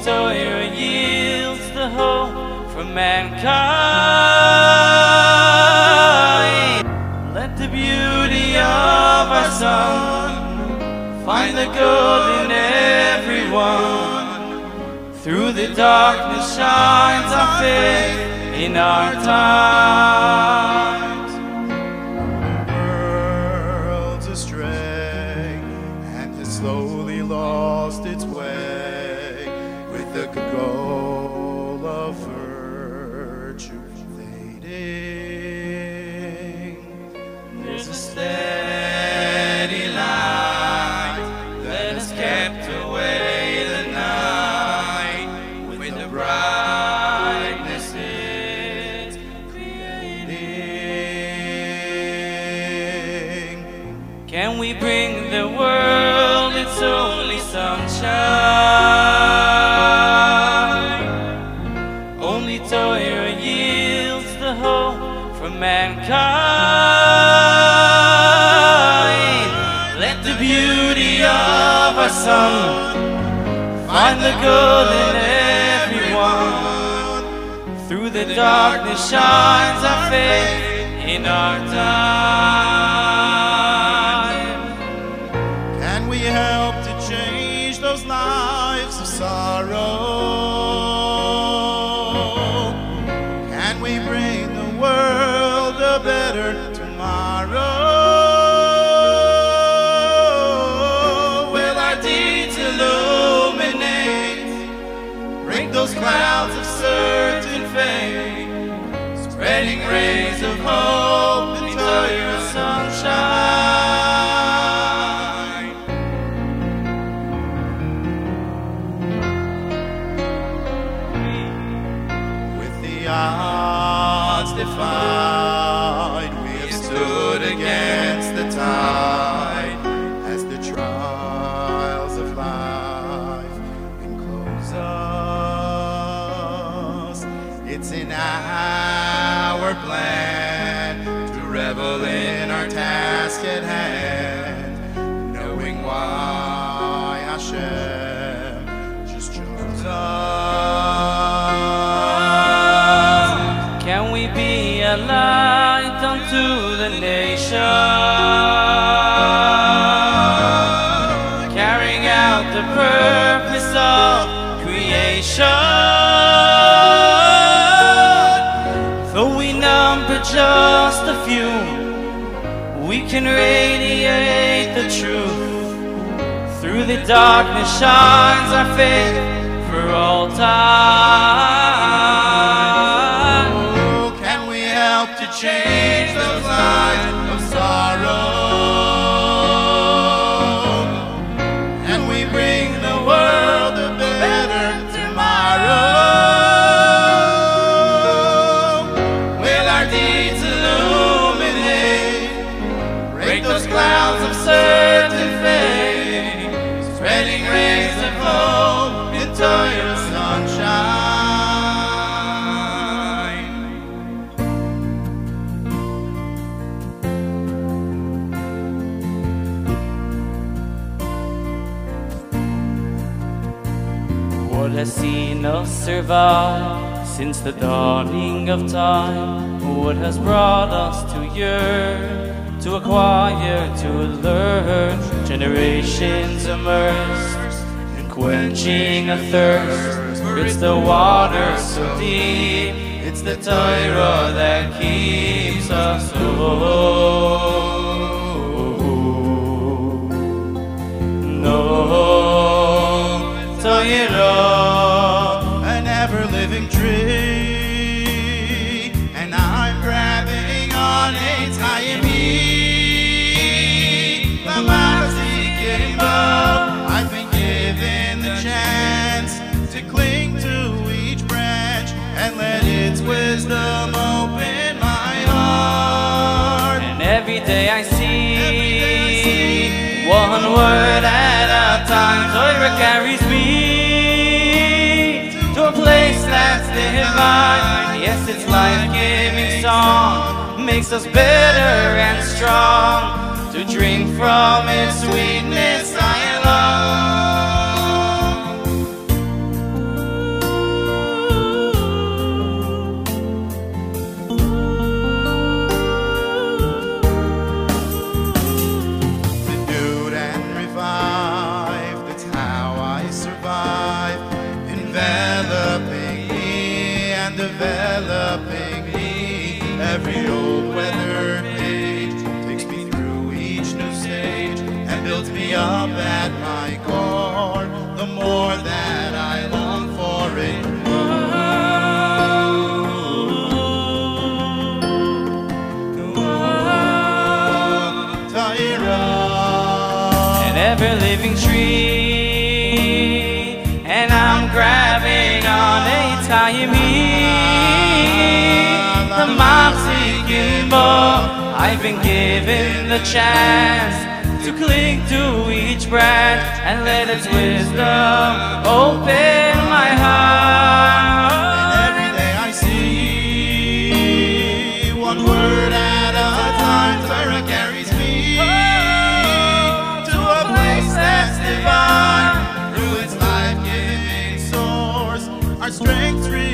Torah yields the hope for mankind. Let the beauty of our sun find the good in everyone. Through the darkness shines our faith in our times. The world's astray and has slowly lost its way, with the goal of virtue fading. There's a steady light that has kept away the night with the brightness it's creating. Can we bring the world its only sunshine? Only Torah yields the hope for mankind. Let the beauty of our sun find the good in everyone. Through the darkness shines our faith in our time. Can we help to change those lives of sorrow? Can we bring the world a better tomorrow? Will our deeds illuminate, break those clouds of certain fate, spreading rays of hope into your sunshine? With the odds defied, we have stood against the tide as the trials of life enclose us. It's in our plan to revel in our task at hand, knowing why Hashem just chose us. Can we be a light unto the nation, carrying out the purpose of creation? Though we number just a few, we can radiate the truth. Through the darkness shines our faith for all time. Oh, can we help to change those lives of sorrow? Can we bring the world a better tomorrow? Will our deeds illuminate, break those clouds of certain fate, spreading rays of hope into your sunshine? What has seen us survive since the dawning of time? What has brought us to yearn, to acquire, to learn? Generations immersed in quenching a thirst, for it's the water so deep, it's the Torah that keeps us whole. No Torah, An ever-living tree, and I'm grabbing on its hayami. I've been given the chance to cling to each branch and let its wisdom open my heart. and every day I see one word at a time. Torah carries me to a place that's divine. Yes, its life-giving song makes us better and strong. To drink from its sweetness I long. and developing me. Every old weathered page takes me through each new stage and builds me up at my core. The more that I long for it, an ever-living tree, and I'm grabbing on a tie me. The mom-seeking bow, I've been given the chance to cling to each branch and let its wisdom open my heart. every day I see one word at a time. Torah carries me to a place that's divine. Through its life-giving source, our strength's